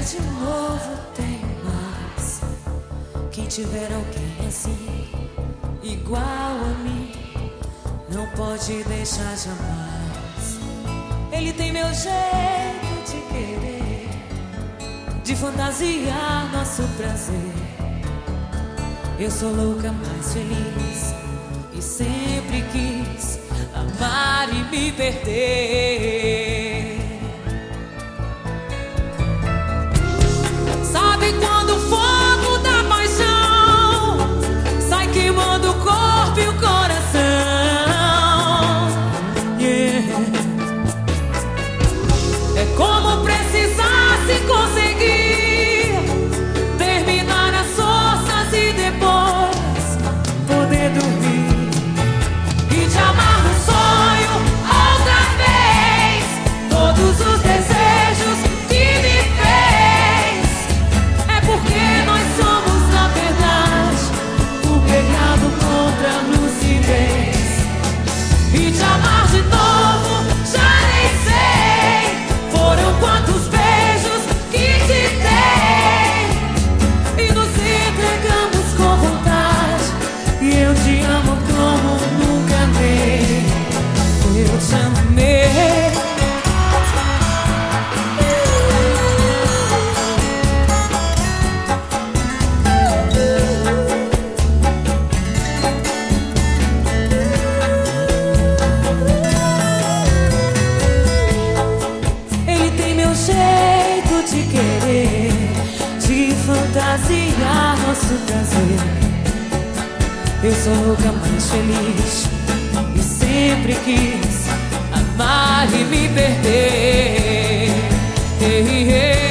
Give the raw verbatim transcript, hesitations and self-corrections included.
de novo tem mais. Quem tiver alguém assim, igual a mim, não pode deixar jamais. Ele tem meu jeito de querer, de fantasiar nosso prazer. Eu sou louca, mais feliz, e sempre quis amar e me perder. Sabe quando o fogo da paixão sai queimando o corpo e o coração? Yeah. É como precisasse conseguir terminar as forças e depois poder dormir e te amar no sonho outra vez. Todos os desejos que me fez é porque nós somos, na verdade, o pecado contra a lucidez. E te amar de novo, já nem sei. Foram quantos beijos que te dei e nos entregamos com vontade. E eu te amo como nunca amei. Eu te amei. Ele tem meu jeito de querer, de fantasiar nosso prazer. Eu sou louca, mais feliz, e sempre quis amar e me perder. Ei, ei.